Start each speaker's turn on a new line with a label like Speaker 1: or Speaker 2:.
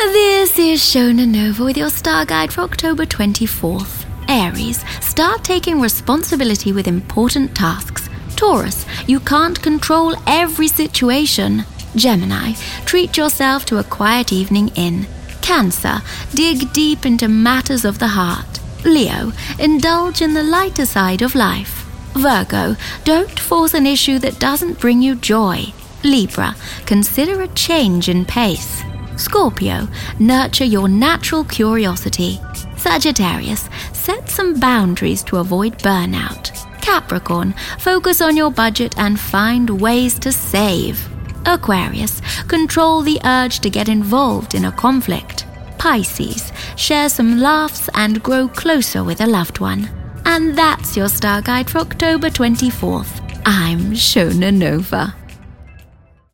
Speaker 1: This is Shona Nova with your Star Guide for October 24th. Aries, start taking responsibility with important tasks. Taurus, you can't control every situation. Gemini, treat yourself to a quiet evening in. Cancer, dig deep into matters of the heart. Leo, indulge in the lighter side of life. Virgo, don't force an issue that doesn't bring you joy. Libra, consider a change in pace. Scorpio, nurture your natural curiosity. Sagittarius, set some boundaries to avoid burnout. Capricorn, focus on your budget and find ways to save. Aquarius, control the urge to get involved in a conflict. Pisces, share some laughs and grow closer with a loved one. And that's your Star Guide for October 24th. I'm Shona Nova.